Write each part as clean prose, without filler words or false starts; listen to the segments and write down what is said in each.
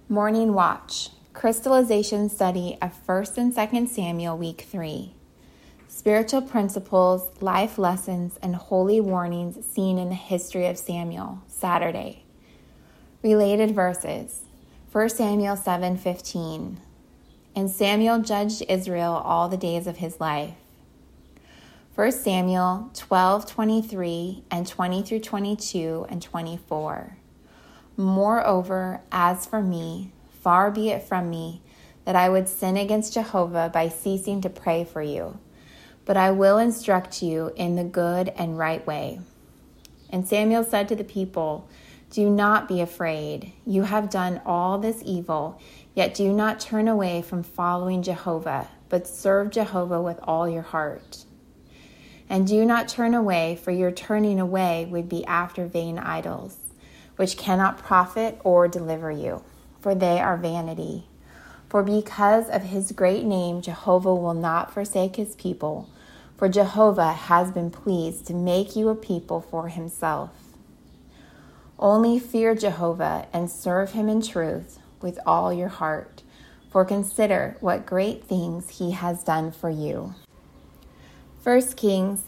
Morning Watch, Crystallization Study of 1st and 2nd Samuel, Week 3. Spiritual Principles, Life Lessons, and Holy Warnings Seen in the History of Samuel, Saturday. Related Verses, 1 Samuel 7:15. And Samuel judged Israel all the days of his life. 1 Samuel 12:23 and 20-22 and 24. Moreover, as for me, far be it from me that I would sin against Jehovah by ceasing to pray for you, but I will instruct you in the good and right way. And Samuel said to the people, do not be afraid. You have done all this evil, yet do not turn away from following Jehovah, but serve Jehovah with all your heart. And do not turn away, for your turning away would be after vain idols, which cannot profit or deliver you, for they are vanity. For because of his great name, Jehovah will not forsake his people, for Jehovah has been pleased to make you a people for himself. Only fear Jehovah and serve him in truth with all your heart, for consider what great things he has done for you. 1 Kings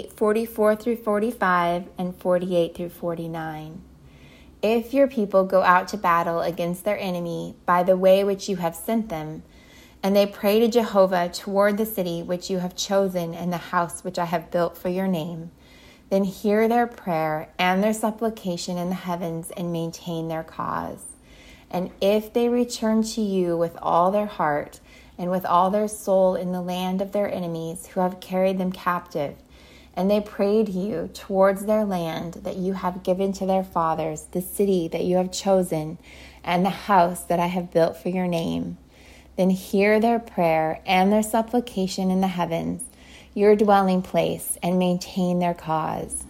8:44-45 and 48-49. If your people go out to battle against their enemy by the way which you have sent them, and they pray to Jehovah toward the city which you have chosen and the house which I have built for your name, then hear their prayer and their supplication in the heavens and maintain their cause. And if they return to you with all their heart and with all their soul in the land of their enemies who have carried them captive, and they pray to you towards their land that you have given to their fathers, the city that you have chosen, and the house that I have built for your name, then hear their prayer and their supplication in the heavens, your dwelling place, and maintain their cause.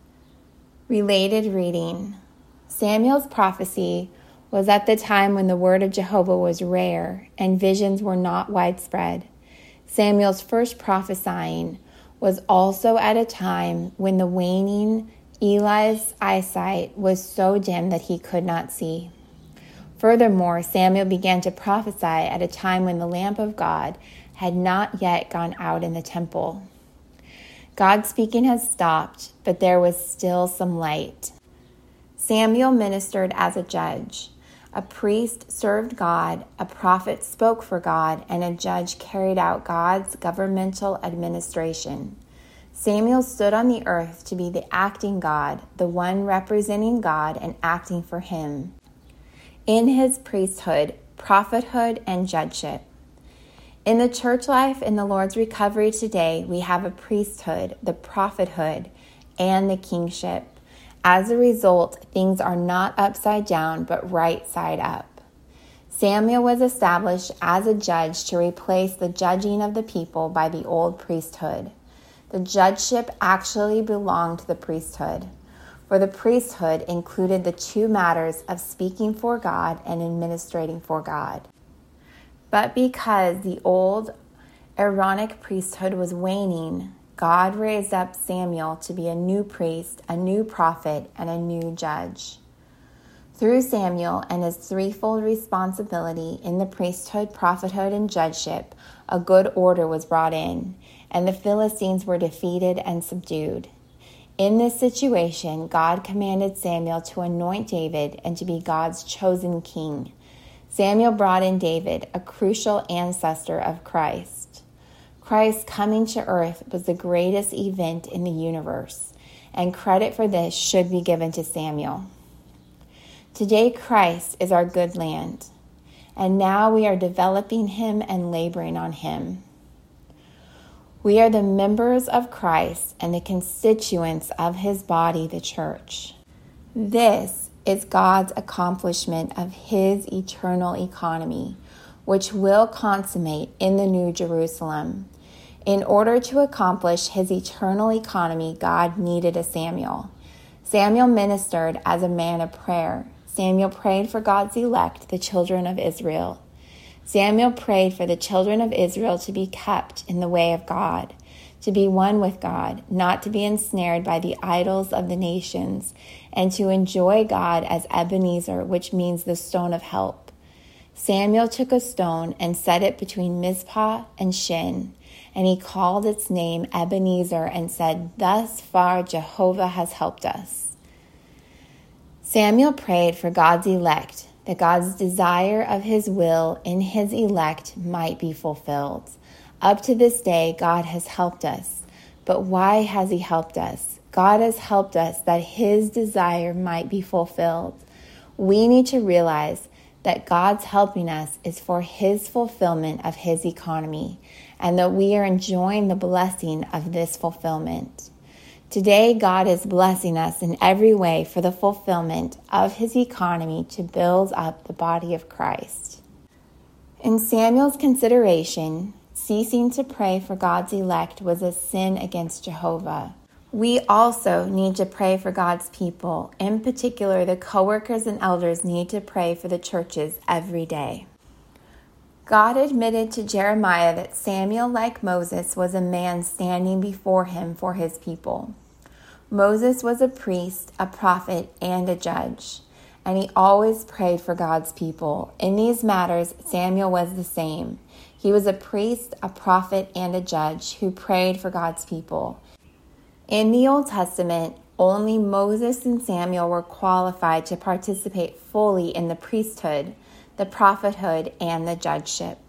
Related reading. Samuel's prophecy was at the time when the word of Jehovah was rare and visions were not widespread. Samuel's first prophesying was also at a time when the waning Eli's eyesight was so dim that he could not see. Furthermore, Samuel began to prophesy at a time when the lamp of God had not yet gone out in the temple. God's speaking had stopped, but there was still some light. Samuel ministered as a judge. A priest served God, a prophet spoke for God, and a judge carried out God's governmental administration. Samuel stood on the earth to be the acting God, the one representing God and acting for him, in his priesthood, prophethood, and judgeship. In the church life in the Lord's recovery today, we have a priesthood, the prophethood, and the kingship. As a result, things are not upside down, but right side up. Samuel was established as a judge to replace the judging of the people by the old priesthood. The judgeship actually belonged to the priesthood, for the priesthood included the two matters of speaking for God and administrating for God. But because the old Aaronic priesthood was waning, God raised up Samuel to be a new priest, a new prophet, and a new judge. Through Samuel and his threefold responsibility in the priesthood, prophethood, and judgeship, a good order was brought in, and the Philistines were defeated and subdued. In this situation, God commanded Samuel to anoint David and to be God's chosen king. Samuel brought in David, a crucial ancestor of Christ. Christ coming to earth was the greatest event in the universe, and credit for this should be given to Samuel. Today, Christ is our good land, and now we are developing him and laboring on him. We are the members of Christ and the constituents of his body, the church. This is God's accomplishment of his eternal economy, which will consummate in the New Jerusalem. In order to accomplish his eternal economy, God needed a Samuel. Samuel ministered as a man of prayer. Samuel prayed for God's elect, the children of Israel. Samuel prayed for the children of Israel to be kept in the way of God, to be one with God, not to be ensnared by the idols of the nations, and to enjoy God as Ebenezer, which means the stone of help. Samuel took a stone and set it between Mizpah and Shin, and he called its name Ebenezer and said, "Thus far Jehovah has helped us." Samuel prayed for God's elect, that God's desire of his will in his elect might be fulfilled. Up to this day, God has helped us. But why has he helped us? God has helped us that his desire might be fulfilled. We need to realize that God's helping us is for his fulfillment of his economy, and that we are enjoying the blessing of this fulfillment. Today, God is blessing us in every way for the fulfillment of his economy to build up the body of Christ. In Samuel's consideration, ceasing to pray for God's elect was a sin against Jehovah. We also need to pray for God's people. In particular, the co-workers and elders need to pray for the churches every day. God admitted to Jeremiah that Samuel, like Moses, was a man standing before him for his people. Moses was a priest, a prophet, and a judge, and he always prayed for God's people. In these matters, Samuel was the same. He was a priest, a prophet, and a judge who prayed for God's people. In the Old Testament, only Moses and Samuel were qualified to participate fully in the priesthood, the prophethood, and the judgeship.